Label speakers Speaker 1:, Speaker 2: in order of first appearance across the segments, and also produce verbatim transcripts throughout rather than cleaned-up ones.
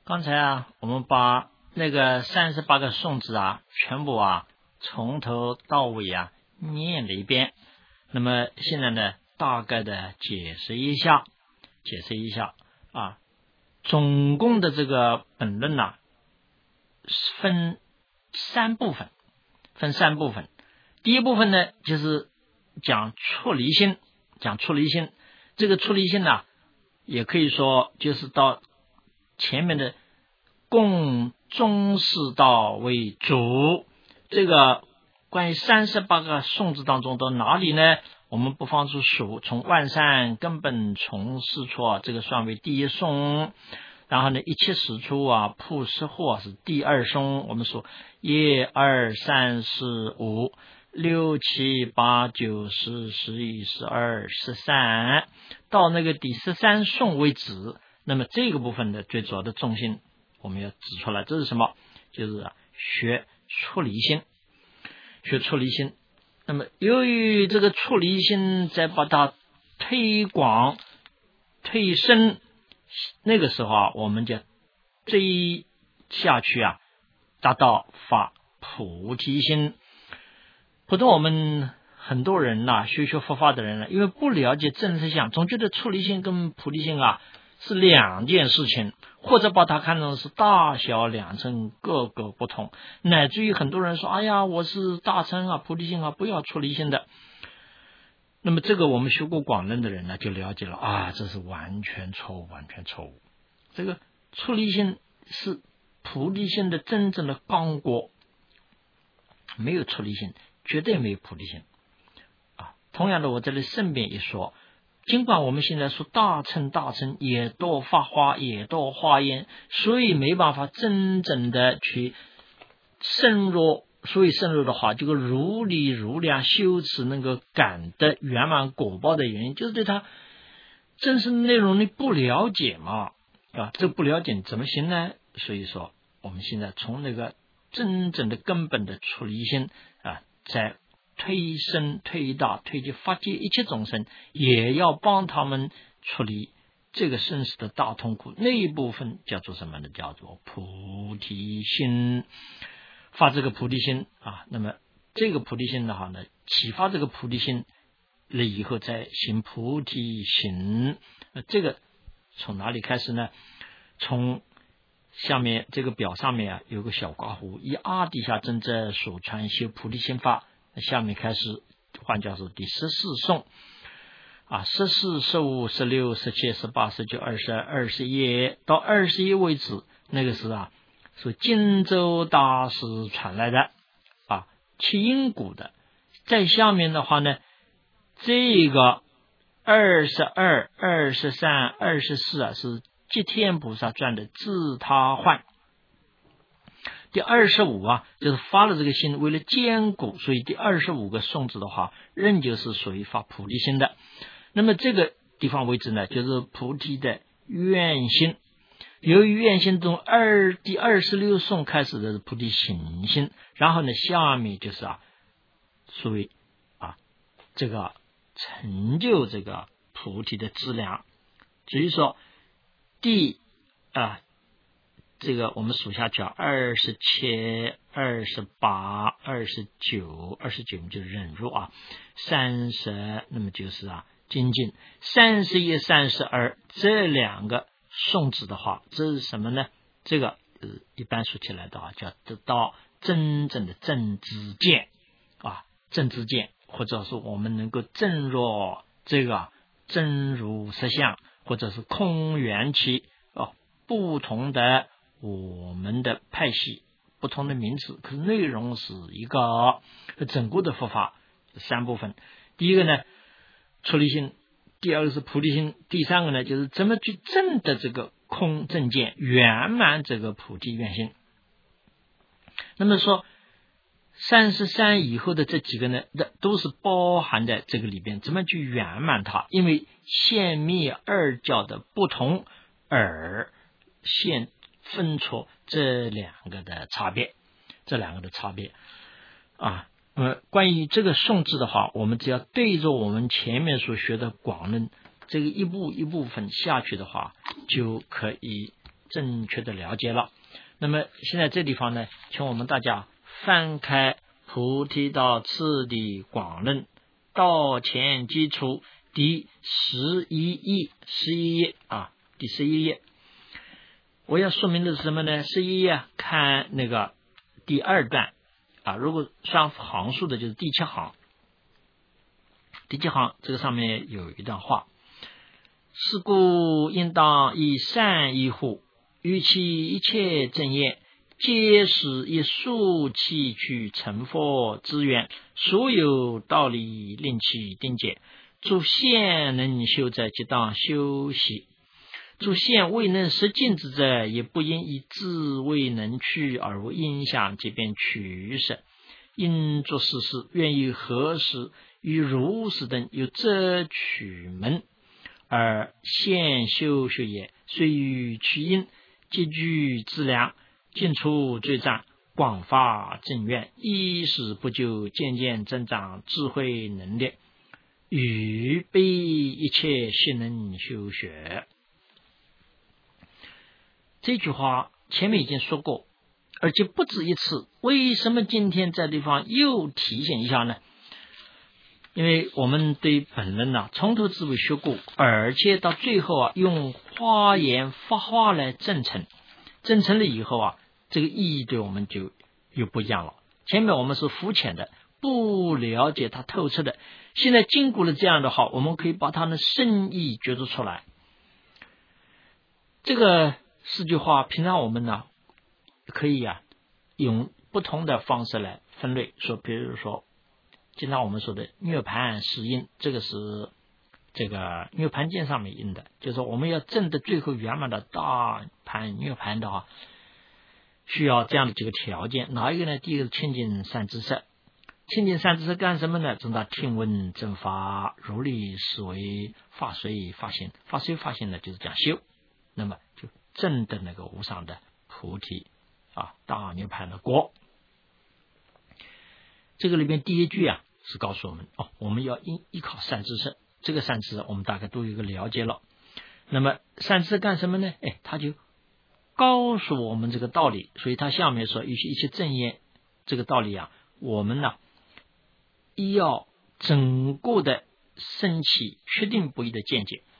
Speaker 1: 刚才啊，我们把那个三十八个颂字啊，全部啊从头到尾啊念了一遍。那么现在呢，大概的解释一下，解释一下啊，总共的这个本论呐、啊，分三部分，分三部分。第一部分呢，就是讲出离心，讲出离心。这个出离心呢、啊，也可以说就是到前面的共中士道为主。这个关于三十八个颂字当中到哪里呢？我们不妨去数，从万善根本从事处啊，这个算为第一颂。然后呢，一切时处啊，铺施惑是第二颂。我们说一二三四五六七八九十十一十二十三，到那个第十三颂为止。那么这个部分的最主要的重心，我们要指出来，这是什么？就是学出离心，学出离心。那么由于这个出离心，再把它推广推深，那个时候啊，我们就追下去啊，达到发菩提心。普通我们很多人呐、啊，修学佛法的人呢、啊，因为不了解正实相，总觉得出离心跟菩提心啊是两件事情，或者把它看成是大小两乘，各个不同，乃至于很多人说：“哎呀，我是大乘啊，菩提心啊，不要出离心的。”那么这个我们学过广论的人呢，就了解了啊，这是完全错误，完全错误。这个出离心是菩提心的真正的刚果，没有出离心，绝对没有菩提心啊。同样的，我这里顺便一说，尽管我们现在说大乘大乘也多发花，也多花烟，所以没办法真正的去深入。所以深入的话，这个如理如量修持能够感得圆满果报的原因，就是对他真实内容你不了解嘛，啊，这不了解你怎么行呢？所以说，我们现在从那个真正的根本的出离心啊，在推深推大推及发界一切众生，也要帮他们处理这个生死的大痛苦。那一部分叫做什么呢？叫做菩提心。发这个菩提心啊，那么这个菩提心的话呢，启发这个菩提心了以后再行菩提行。呃，这个从哪里开始呢？从下面这个表上面啊有个小刮胡，以阿底下真者所传修菩提心法，下面开始换叫做第十四颂啊，十四、十五、十六、十七、十八、十九、二十二、二十一到二十一为止，那个是啊。是荆州大师传来的啊，七因古的。在下面的话呢，这个二十二、二十三、二十四啊，是吉天菩萨传的自他换。第二十五啊，就是发了这个心，为了坚固，所以第二十五个颂字的话，仍旧是属于发菩提心的。那么这个地方为止呢，就是菩提的愿心。由于愿心中二第二十六颂开始的是菩提行心，然后呢，下面就是啊，所谓啊这个成就这个菩提的质量。所以说第啊这个我们数下去啊，二十七、二十八、二十九、二十九就是忍辱啊，三十那么就是啊精进，三十一、三十二这两个。颂字的话，这是什么呢？这个、呃、一般说起来的话，叫得到真正的正知见啊，正知见，或者说我们能够证入这个真如实相，或者是空缘起啊，不同的我们的派系，不同的名词，可是内容是一个整个的佛法三部分。第一个呢，出离心。第二个是菩提心，第三个呢，就是怎么去证的这个空正见，圆满这个菩提愿心。那么说三十三以后的这几个呢，都是包含在这个里边，怎么去圆满它？因为现灭二教的不同而现分出这两个的差别，这两个的差别啊。呃，关于这个颂字的话，我们只要对着我们前面所学的广论，这个一步一部分下去的话，就可以正确的了解了。那么现在这地方呢，请我们大家翻开菩提道次第广论道前基础第十一页，十一页啊，第十一页。我要说明的是什么呢？十一页看那个第二段啊，如果算行数的就是第七行，第七行这个上面有一段话：是故应当以善依护，与其一切正业，皆是以数气去成佛之源，所有道理令其定解。诸现能修者，即当修习；诸现未能实尽之者，也不应以自未能去而无影响，即便取舍。因作事事，愿于何时与如是等有遮取门，而现修学也，虽欲取因，皆具资粮，尽除罪障，广发正愿，衣食不就，渐渐增长智慧能力，与被一切性能修学。这句话前面已经说过，而且不止一次。为什么今天在地方又提醒一下呢？因为我们对本论呢、啊、从头至尾学过，而且到最后啊，用花言法话来证成，证成了以后啊，这个意义对我们就又不一样了。前面我们是肤浅的，不了解它透彻的，现在经过了这样的话，我们可以把它的深意觉出出来。这个四句话，平常我们呢可以啊用不同的方式来分类，说比如说经常我们说的涅盘十因，这个是这个涅盘经上面印的，就是说我们要证得最后圆满的大盘涅盘的话，需要这样的几个条件。哪一个呢？第一个是清净善知识。清净善知识干什么呢？正大听闻正法，如理思维，法随法行。法随法行呢，就是讲修，那么就证得那个无上的菩提啊，大涅盘的果。这个里边第一句啊，是告诉我们哦，我们要依依靠善知识。这个善知识我们大概都有一个了解了。那么善知识干什么呢？哎，他就告诉我们这个道理。所以他下面说一些一些正业这个道理啊，我们呢亦要整个的升起确定不移的见解。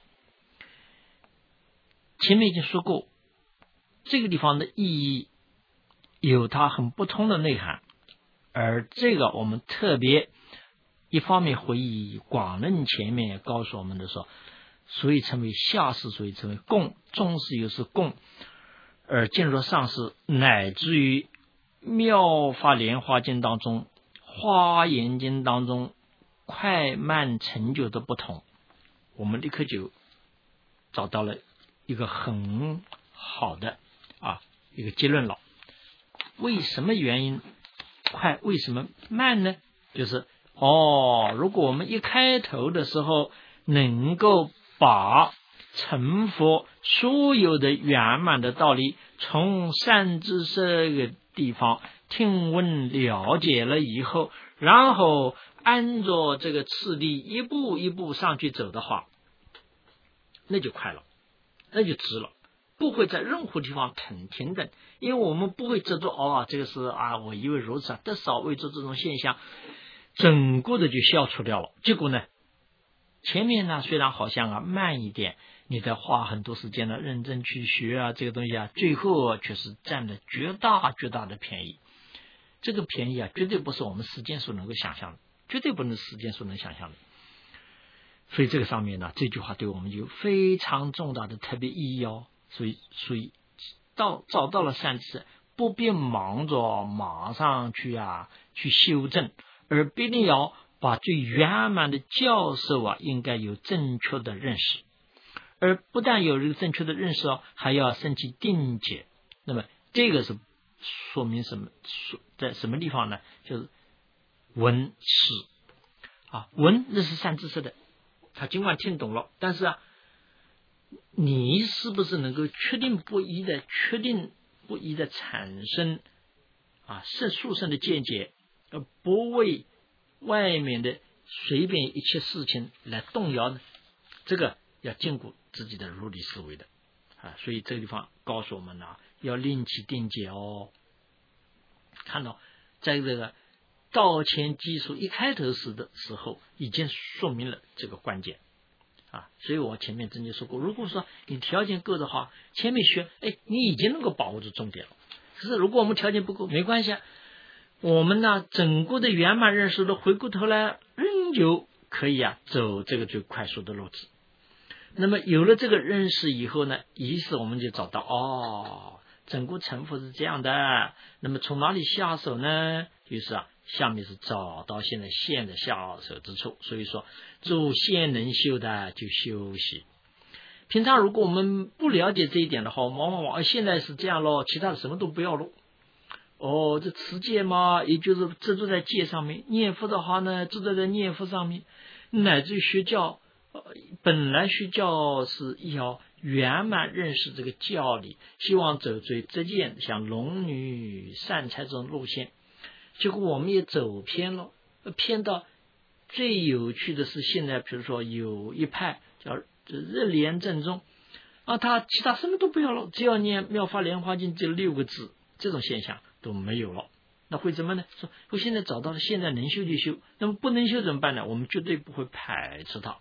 Speaker 1: 前面已经说过，这个地方的意义有它很不同的内涵，而这个我们特别一方面回忆广论前面告诉我们的说，所以称为下士，所以称为共，中士又是共，而进入上士，乃至于妙法莲华经当中、华严经当中快慢成就的不同，我们立刻就找到了一个很好的啊一个结论了。为什么原因快，为什么慢呢？就是哦，如果我们一开头的时候能够把成佛所有的圆满的道理从善知识这个地方听闻了解了以后，然后按照这个次第一步一步上去走的话，那就快了，那就值了，不会在任何地方停停等。因为我们不会执着哦，这个是啊，我以为如此啊，得少为做这种现象，整个的就消除掉了。结果呢，前面呢虽然好像啊慢一点，你得花很多时间呢认真去学啊，这个东西啊，最后却是占了绝大绝大的便宜。这个便宜啊，绝对不是我们时间所能够想象的，绝对不是时间所能想象的。所以这个上面呢，这句话对我们有非常重大的特别意义哦。所以，所以到找到了善知识，不必忙着马上去啊去修正，而必定要把最圆满的教授啊，应该有正确的认识，而不但有这个正确的认识哦，还要升起定解。那么这个是说明什么？在什么地方呢？就是闻是啊，闻那是善知识的，他尽管听懂了，但是啊，你是不是能够确定不移的、确定不移的产生啊甚殊胜的见解，而不为外面的随便一切事情来动摇呢？这个要兼顾自己的如理思维的啊，所以这个地方告诉我们呢、啊，要另起定解哦。看到在这个道前基础一开头时的时候，已经说明了这个关键啊。所以我前面曾经说过，如果说你条件够的话，前面学，哎，你已经能够把握住重点了。可是如果我们条件不够，没关系啊，我们呢整个的圆满认识的回过头来，仍旧可以啊走这个最快速的路子。那么有了这个认识以后呢，于是我们就找到哦，整个成佛是这样的。那么从哪里下手呢？就是啊，下面是找到现在现的下手之处。所以说，做现能修的就休息。平常如果我们不了解这一点的话，往往往现在是这样咯，其他的什么都不要咯。哦，这持戒嘛，也就是执着在戒上面；念佛的话呢，执着在念佛上面，乃至于学教。本来学教是要圆满认识这个教理，希望走最直见像龙女善财这种路线，结果我们也走偏了，偏到最有趣的是现在比如说有一派叫日莲正宗啊，他其他什么都不要了，只要念妙法莲华经这六个字，这种现象都没有了。那会怎么呢？说我现在找到了，现在能修就修，那么不能修怎么办呢？我们绝对不会排斥它。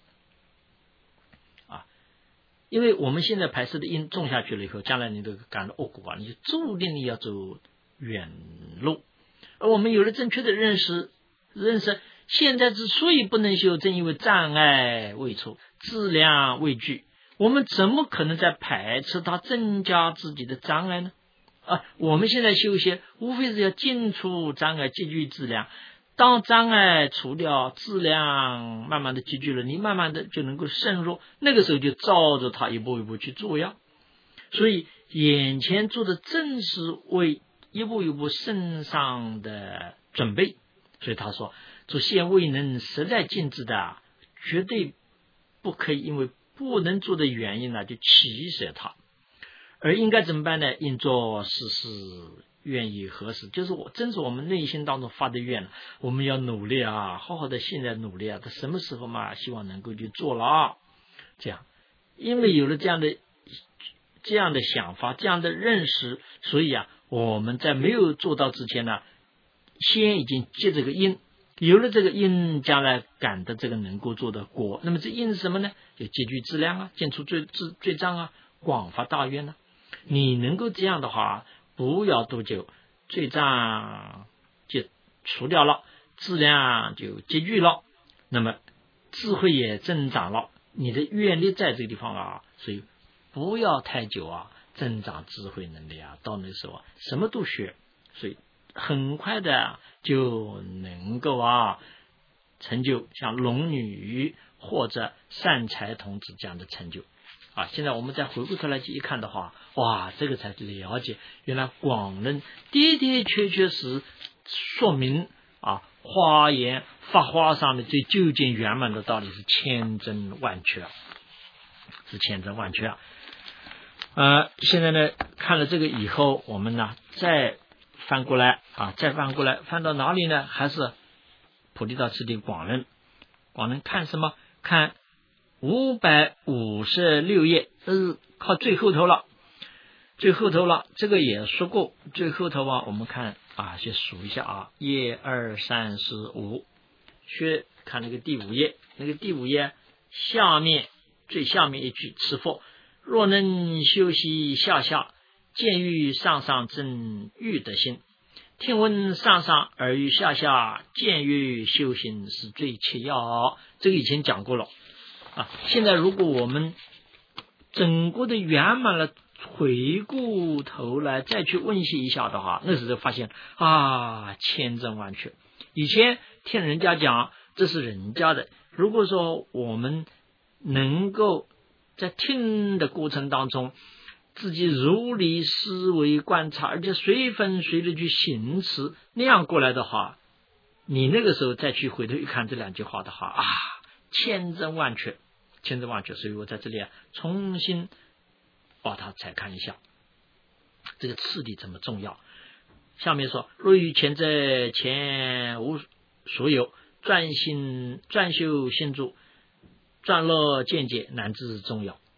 Speaker 1: 因为我们现在排斥的因种下去了以后，将来你都感到恶果啊，你就注定你要走远路。而我们有了正确的认识，认识现在之所以不能修，正因为障碍未除，质量未具，我们怎么可能在排斥它，增加自己的障碍呢？啊，我们现在修学，无非是要尽除障碍，积聚质量。当障碍除掉，质量慢慢的积聚了，你慢慢的就能够渗入，那个时候就照着它一步一步去做呀。所以眼前做的正是为一步一步升上的准备。所以他说，做现未能实在尽致的，绝对不可以因为不能做的原因呢就取舍它，而应该怎么办呢？应做事事愿意何时，就是我真是我们内心当中发的愿，我们要努力啊，好好的现在努力啊，到什么时候嘛，希望能够去做了啊。这样，因为有了这样的这样的想法，这样的认识，所以啊，我们在没有做到之前呢，先已经结这个因，有了这个因，将来感的这个能够做的果。那么这因是什么呢？就积聚质量啊，见出罪罪罪障啊，广发大愿啊。你能够这样的话，不要多久，罪障就除掉了，质量就积聚了，那么智慧也增长了。你的愿力在这个地方啊，所以不要太久啊，增长智慧能力啊，到那时候啊，什么都学，所以很快的就能够啊成就像龙女或者善财童子这样的成就啊。现在我们再回过头来一看的话，哇，这个才了解，原来广论的的确确是说明啊花言法华上的最究竟圆满的道理是千真万确，是千真万确啊。呃，现在呢，看了这个以后，我们呢再翻过来啊，再翻过来，翻到哪里呢？还是菩提道次第广论。广论看什么？看五百五十六页，这是靠最后头了，最后头了。这个也说过，最后头啊，我们看啊，先数一下啊，页二三四五，去看那个第五页，那个第五页下面最下面一句，此佛若能修习下下，见于上上正欲的心，听闻上上而于下下，见于修行是最切要。这个以前讲过了啊。现在如果我们整个的圆满了，回过头来再去温习一下的话，那时候发现啊，千真万确。以前听人家讲，这是人家的，如果说我们能够在听的过程当中，自己如理思维观察，而且随分随的去行持，那样过来的话，你那个时候再去回头一看这两句话的话啊，千真万确，千真万确。所以我在这里啊，重新把它再看一下，这个次第怎么重要。下面说，若于前在前无所有，专心专修心住，专乐见解，乃至重要。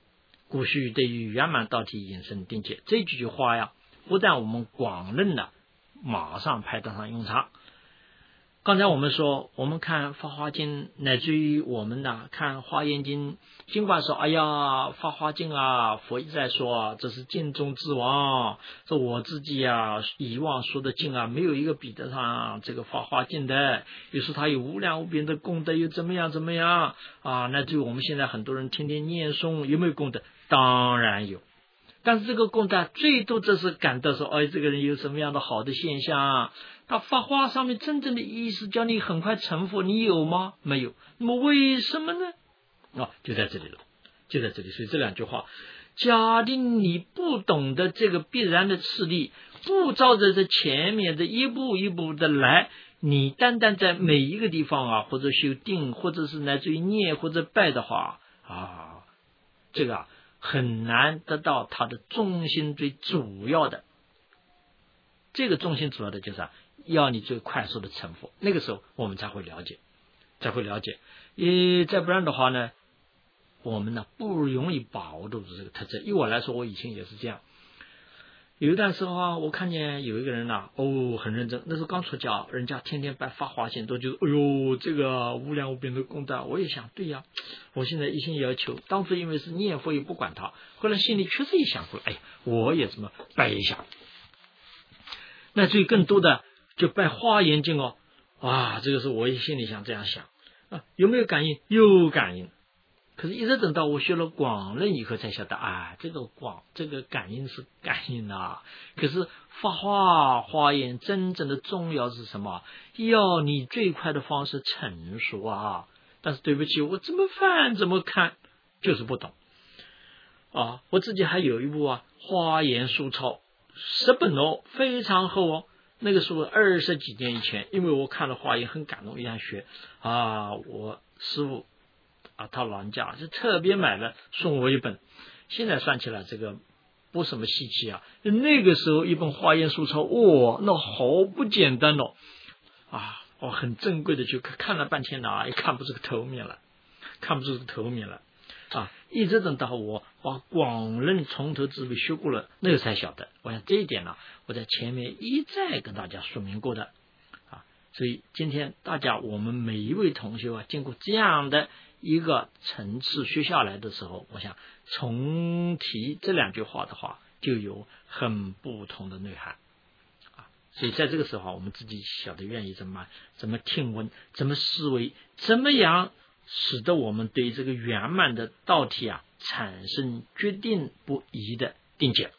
Speaker 1: 故须对于圆满道体引申定解。这几句话呀，不但我们广认了，马上派得上用场。刚才我们说，我们看《法华经》，乃至于我们呢看《华严经》，尽管说，哎呀，《法华经》啊，佛一直在说这是经中之王，这我自己啊以往说的经啊，没有一个比得上这个《法华经》的。又说它有无量无边的功德，又怎么样怎么样啊？乃至于我们现在很多人天天念诵，有没有功德？当然有。但是这个功德最多只是感到说，哎，这个人有什么样的好的现象。他发话上面真正的意思叫你很快成佛，你有吗？没有。那么为什么呢？啊，就在这里了，就在这里。所以这两句话，假定你不懂得这个必然的次第，不照着这前面的一步一步的来，你单单在每一个地方啊，或者修定，或者是乃至于念或者拜的话啊，这个啊很难得到它的中心最主要的。这个中心主要的就是啊，要你最快速的成佛，那个时候我们才会了解，才会了解。呃，再不然的话呢，我们呢不容易把握住这个特质。以我来说，我以前也是这样。有一段时候啊，我看见有一个人呐、啊，哦，很认真。那时候刚出家，人家天天拜发华经，都觉得，哎呦，这个无量无边的功德。我也想，对呀，我现在一心要求。当初因为是念佛，也不管他。后来心里确实也想过，哎，我也这么拜一下。那最更多的就拜华严经哦，哇，这个是我也心里想这样想啊，有没有感应？有感应。可是，一直等到我学了广论以后，才晓得啊，这个广这个感应是感应啊。可是法华华严真正的重要是什么？要你最快的方式成熟啊。但是对不起，我怎么翻怎么看就是不懂啊。我自己还有一部啊华严书抄。十本哦，非常厚哦。那个时候二十几年以前，因为我看了华严很感动，也想学啊。我师父啊，他老人家是特别买了送我一本。现在算起来，这个不什么稀奇啊。那个时候一本华严书抄，哇、哦，那好不简单哦。啊，我很珍贵的去看了半天呢，也看不出个头面来，看不出个头面来。啊，一直等到我把广论从头至尾学过了，那个才晓得。我想这一点呢，我在前面一再跟大家说明过的啊。所以今天大家我们每一位同学啊，经过这样的一个层次学下来的时候，我想重提这两句话的话，就有很不同的内涵啊。所以在这个时候，我们自己晓得愿意怎么怎么听闻，怎么思维，怎么样使得我们对这个圆满的道体啊产生决定不移的定解。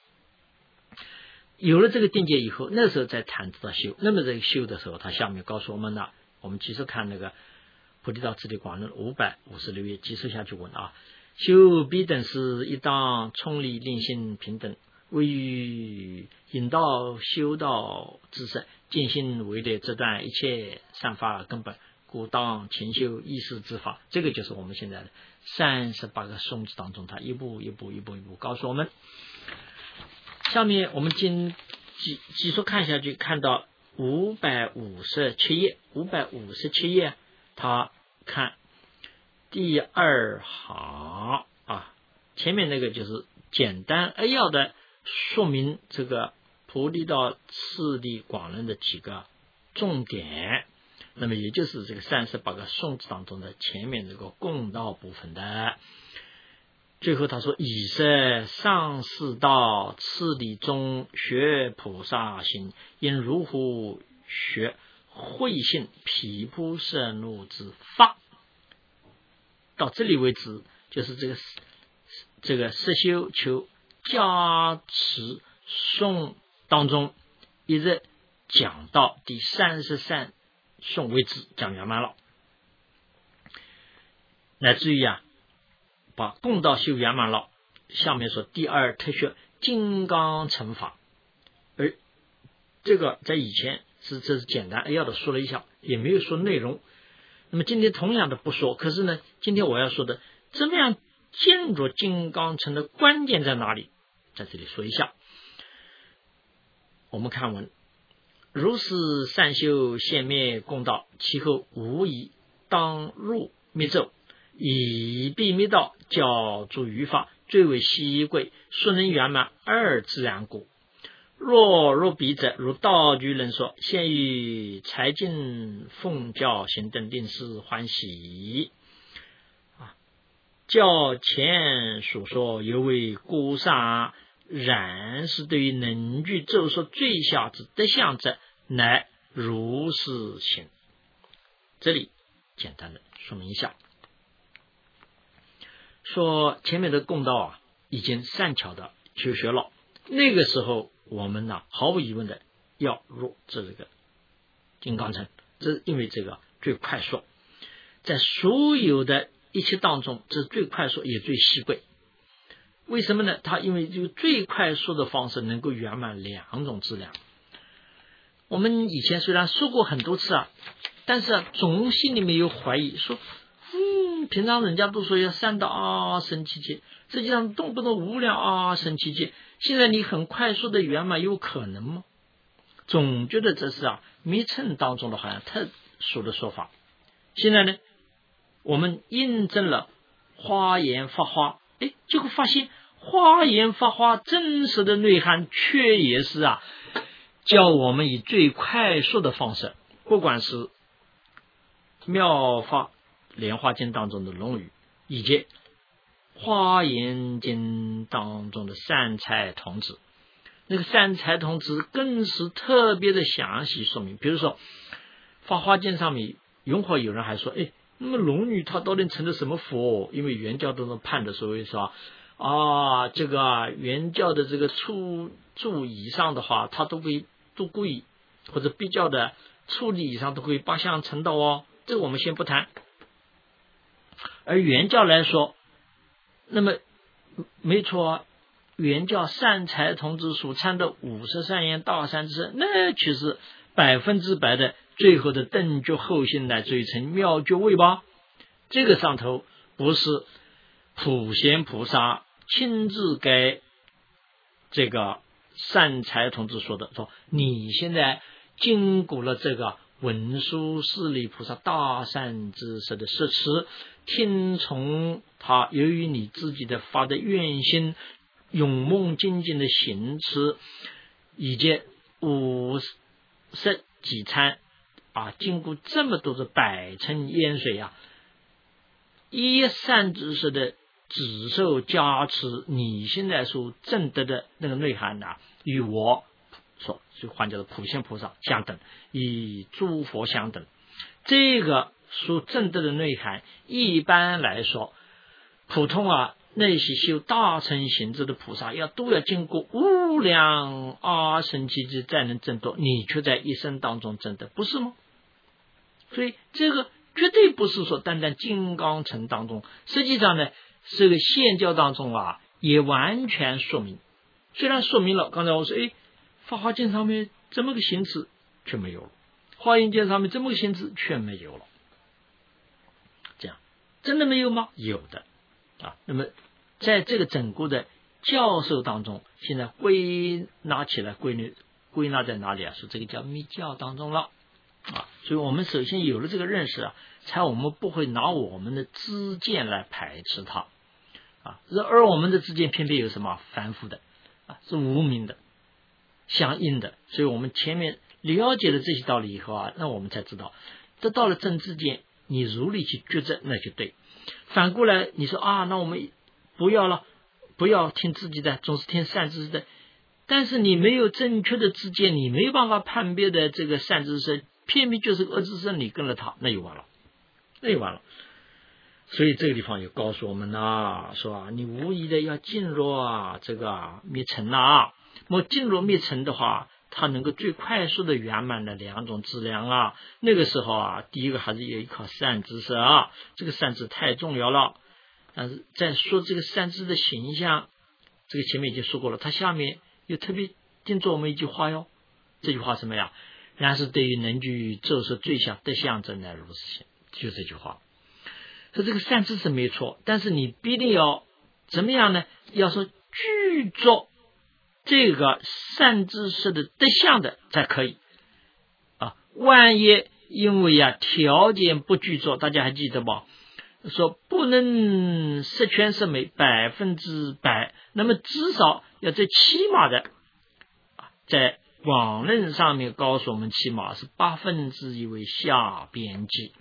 Speaker 1: 有了这个定解以后，那时候再谈到修。那么这个修的时候，他下面告诉我们呢，我们继续看那个菩提道次第广论五百五十六页，继续下去问啊：修彼等是一当冲力令心平等，为于引导修道之身，尽心为的这段一切善法根本。故当勤修意识之法，这个就是我们现在的三十八个颂词当中，它一步一步一步一步告诉我们。下面我们继继继续看下去，看到五百五十七页，五百五十七页，他看第二行啊，前面那个就是简单扼要的说明这个菩提道次第广论的几个重点。那么也就是这个三十八个颂词当中的前面这个共道部分的。最后他说：以是上士道次第中学菩萨行，因如乎学慧性毗婆舍那之法。到这里为止，就是这个这个实修求加持颂当中一直讲到第三十三颂为止，讲圆满了，乃至于啊，把共道修圆满了。下面说第二特学金刚乘法，而这个在以前是这是简单扼要的说了一下，也没有说内容。那么今天同样的不说，可是呢，今天我要说的怎么样进入金刚乘的关键在哪里，在这里说一下。我们看文。如是善修现灭共道，其后无疑当入密咒，以避密道，教诸于法， 最为稀贵，所能圆满二自然故。若若彼者，如道居人说，现于财尽奉教行等令是欢喜。啊，较前所说犹为孤上，然是对于能具咒说最小之德相者，乃如是行。这里简单的说明一下，说前面的共道啊，已经善巧的求学了，那个时候我们呢、啊，毫无疑问的要入这个金刚乘，这因为这个最快速，在所有的一切当中，这是最快速也最稀贵。为什么呢？它因为这个最快速的方式能够圆满两种质量。我们以前虽然说过很多次啊，但是啊，总心里面有怀疑，说嗯，平常人家都说要三到二生七劫，实际上动不动无量二生七劫，现在你很快速的圆满有可能吗？总觉得这是啊密乘当中的好像特殊的说法。现在呢，我们印证了花言法花，哎，结果发现花言法花真实的内涵却也是啊，叫我们以最快速的方式，不管是妙法莲花经当中的龙语，以及华严经当中的善财童子，那个善财童子更是特别的详细说明。比如说法华经上面永会有人还说，哎，那么龙女她到底成了什么佛？因为原教当中判的所谓说啊，这个啊原教的这个处处以上的话，他都会都故意或者比较的处理以上都会八相成道哦，这个我们先不谈。而原教来说，那么没错，原教善财童子所参的五十三愿大善之身，那却是百分之百的最后的等觉后心乃至于成妙觉位吧。这个上头不是普贤菩萨亲自给这个善财童子说的，说你现在经过了这个文殊师利菩萨大善知识的摄持，听从他，由于你自己的发的愿心，勇猛精进的行持，以及五十几餐啊，经过这么多的百乘烟水啊，一善知识的指受加持，你现在所证得的那个内涵啊，与我说就换叫做普贤菩萨相等，与诸佛相等。这个所证得的内涵，一般来说普通啊那些修大乘行智的菩萨要都要经过无量阿僧祇劫才能证得，你却在一生当中证得，不是吗？所以这个绝对不是说单单金刚乘当中，实际上呢这个现教当中啊也完全说明，虽然说明了刚才我说，哎，法华经上面这么个行持却没有了，华严经上面这么个行持却没有了，这样真的没有吗？有的啊。那么在这个整个的教授当中，现在归纳起来归纳归纳在哪里啊？说这个叫密教当中了啊。所以我们首先有了这个认识啊，才我们不会拿我们的知见来排斥它啊。而我们的知见偏偏有什么凡夫的啊，是无明的相应的，所以我们前面了解了这些道理以后啊，那我们才知道得到了真知见，你如理去抉择那就对。反过来你说啊，那我们不要了，不要听自己的，总是听善知识的，但是你没有正确的知见，你没有办法判别的这个善知识，偏偏就是个恶知识，你跟了他，那就完了，那就完了。所以这个地方也告诉我们啊，说啊，你无疑的要进入啊这个灭尘啊，那么进入灭尘的话，它能够最快速的圆满的两种质量啊。那个时候啊，第一个还是有一颗善知识啊，这个善知太重要了。但是在说这个善知的形象，这个前面已经说过了，它下面又特别叮嘱我们一句话哟。这句话什么呀？然是对于能具咒说最小德相者乃如是行，就这句话。说这个善知识没错，但是你必定要怎么样呢？要说具足这个善知识的德相的才可以啊。万一因为啊条件不具足，大家还记得吧？ 说不能十全十美百分之百，那么至少要最起码的在广论上面告诉我们，起码是八分之一为下边际。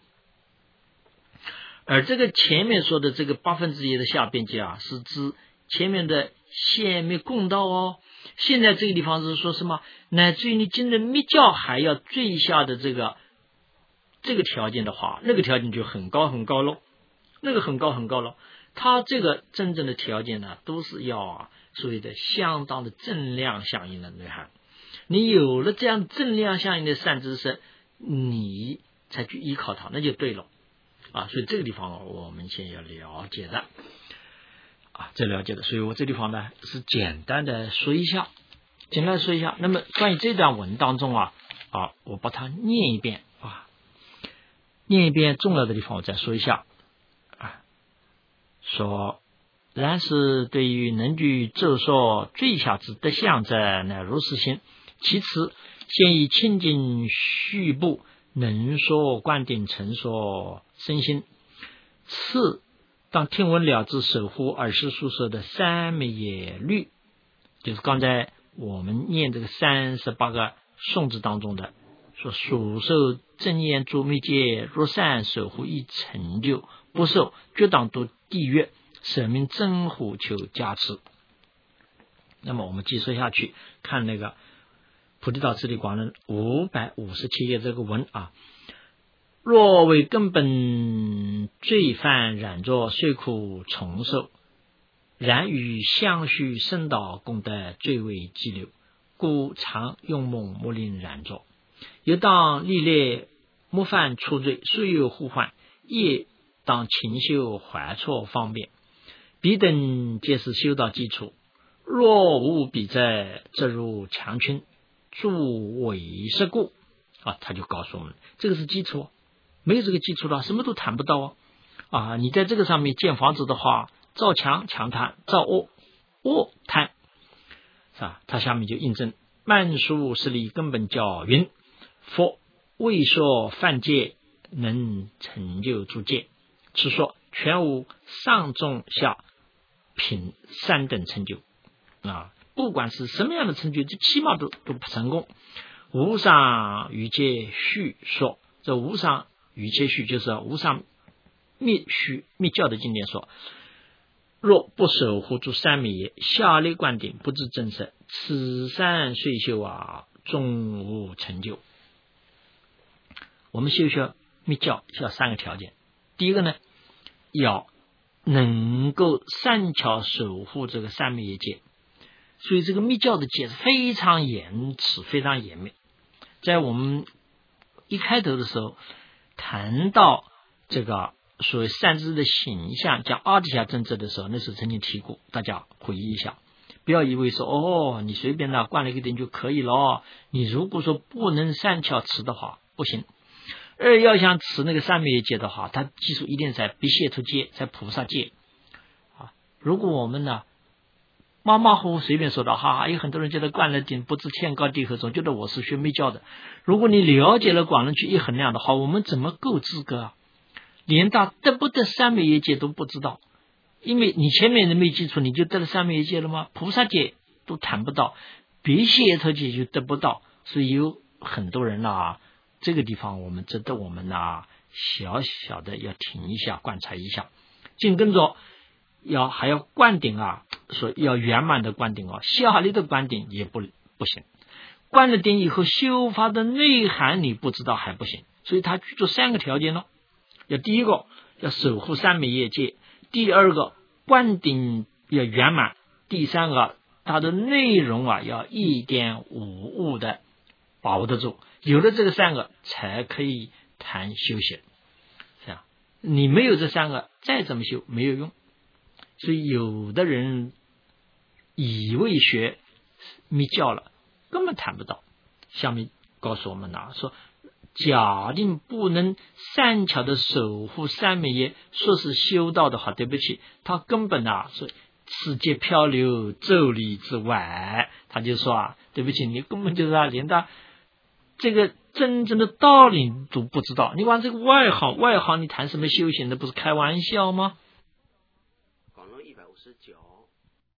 Speaker 1: 而这个前面说的这个八分之一的下边际啊，是指前面的线灭共道哦。现在这个地方是说什么？乃至于你进的密教还要最下的这个这个条件的话，那个条件就很高很高咯，那个很高很高咯。它这个真正的条件呢，都是要啊所谓的相当的正量相应的内涵。你有了这样正量相应的善知识，你才去依靠它，那就对了啊。所以这个地方我们先要了解的啊，这了解的。所以我这地方呢是简单的说一下，简单的说一下。那么关于这段文当中啊啊，我把它念一遍啊，念一遍重要的地方我再说一下啊。说然是对于能具咒说最下之德相者，乃如是心。其次，先以清净序部能说观顶成说身心。次，当听闻了知守护耳识所说的三昧耶律，就是刚才我们念这个三十八个颂字当中的说，属受正言诸密戒，若善守护亦成就，不受绝当堕地狱，舍命真虎求加持。那么我们继续下去看那个菩提道次第广论五百五十七页这个文啊，若为根本罪犯染作，虽苦重受，然与相续生导功德最为激流，故常用梦莫令染作。又当历列莫犯出罪，虽有互换，亦当勤修怀错方便。彼等皆是修道基础，若无彼者，则如强群助伪是故啊，他就告诉我们，这个是基础，没有这个基础的什么都谈不到啊！啊，你在这个上面建房子的话，造墙墙谈，造卧卧谈，是吧？他下面就印证曼殊师利根本教云：佛未说犯戒能成就诸戒，此说全无上中下品三等成就啊。不管是什么样的成就，这起码都都不成功。无上瑜伽序说，这无上瑜伽序就是无上密序密教的经典说，若不守护住三昧耶，下列观点不知真实，此三虽修啊，终无成就。我们修学密教需要三个条件，第一个呢，要能够善巧守护这个三昧耶戒。所以这个密教的戒是非常严持，非常严密。在我们一开头的时候谈到这个所谓善知识的形象，讲阿底峡真则的时候，那时候曾经提过，大家回忆一下。不要以为说哦，你随便的灌了一个点就可以了。你如果说不能善巧持的话，不行。而要想持那个三昧耶戒的话，它基础一定在比解脱戒，在菩萨戒啊。如果我们呢马马虎虎随便说的，哈哈，有很多人觉得灌了顶不知天高地厚，总觉得我是学密教的。如果你了解了广论去一衡量的话，我们怎么够资格啊？连大得不得三昧耶戒都不知道，因为你前面的没基础，你就得了三昧耶戒了吗？菩萨戒都谈不到，别解脱戒就得不到，所以有很多人啊，这个地方我们值得我们啊小小的要停一下，观察一下，紧跟着要还要灌顶啊，说要圆满的灌顶啊，下列的灌顶也不不行。灌了顶以后，修法的内涵你不知道还不行，所以他具足三个条件咯。要第一个要守护三昧耶戒，第二个灌顶要圆满，第三个它的内容啊要一点无误的把握得住。有了这个三个，才可以谈修行。这样，你没有这三个，再怎么修没有用。所以有的人以为学密教了，根本谈不到。下面告诉我们呢，说假定不能善巧的守护三昧耶，说是修道的话，对不起，他根本啊是世界漂流，咒理之外。他就说啊，对不起，你根本就是啊，连他这个真正的道理都不知道，你玩这个外行，外行你谈什么修行，那不是开玩笑吗？